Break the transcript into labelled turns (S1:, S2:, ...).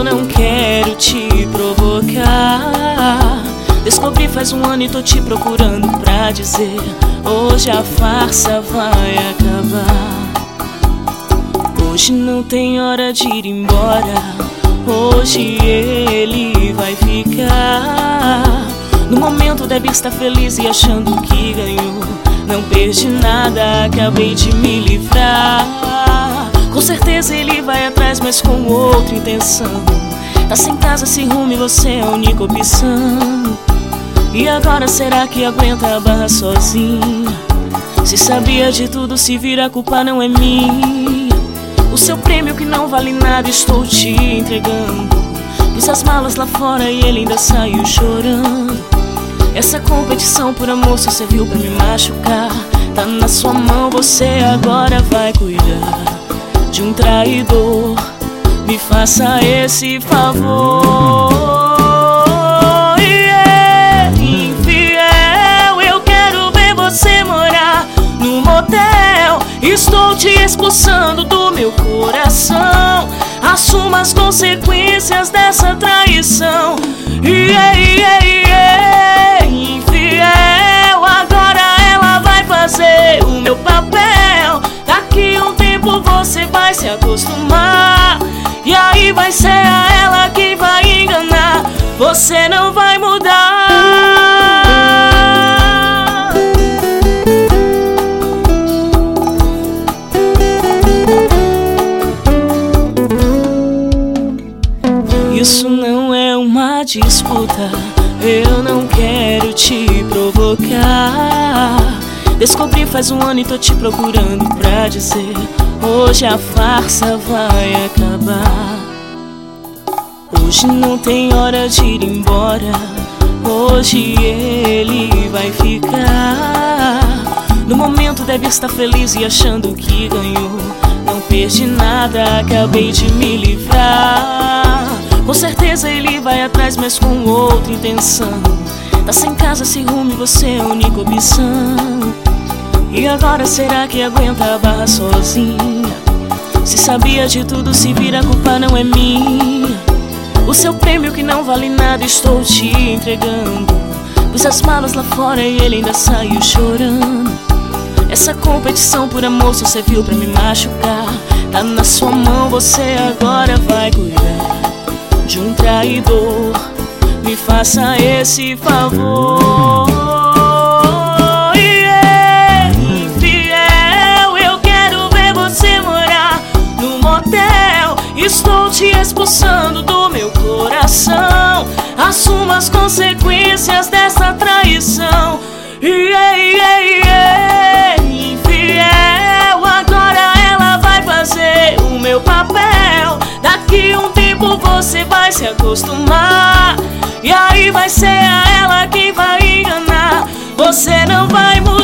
S1: não quero te provocar. Descobri faz um ano e tô te procurando pra dizer: hoje a farsa vai acabar. Hoje não tem hora de ir embora, hoje ele vai ficar. No momento deve estar feliz e achando que ganhou. Não perdi nada, acabei de me livrar. Com certeza ele vai atrás, mas com outra intenção. Tá sem casa, sem rumo e você é a única opção. E agora será que aguenta a barra sozinha? Se sabia de tudo, se vira, a culpa não é minha. O seu prêmio que não vale nada estou te entregando. Fiz as malas lá fora e ele ainda saiu chorando. Essa competição por amor só serviu pra me machucar. Tá na sua mão, você agora vai cuidar de um traidor. Me faça esse favor. Infiel, eu quero ver você morar no motel. Estou te expulsando do meu coração. Assuma as consequências dessa traição. Infiel, agora ela vai fazer o meu papel. Daqui a um tempo você vai se acostumar, e aí vai ser a ela que vai enganar. Você não vai mudar. Isso não é uma disputa, eu não quero te provocar. Descobri faz um ano e tô te procurando pra dizer: hoje a farsa vai acabar. Hoje não tem hora de ir embora, hoje ele vai ficar. No momento deve estar feliz e achando que ganhou. Não perdi nada, acabei de me livrar. Com certeza ele vai atrás, mas com outra intenção. Tá sem casa, sem rumo e você é a única opção. E agora será que aguenta a barra sozinha? Se sabia de tudo, se vira, a culpa não é minha. O seu prêmio que não vale nada estou te entregando. Pus as malas lá fora e ele ainda saiu chorando. Essa competição por amor só serviu pra me machucar. Tá na sua mão, você agora vai cuidar de um traidor. Me faça esse favor. Infiel, eu quero ver você morar no motel. Estou te expulsando do meu coração. Assuma as consequências dessa traição. Infiel, agora ela vai fazer o meu papel. Daqui a um tempo você vai se acostumar, e aí vai ser a ela que vai enganar. Você não vai mudar.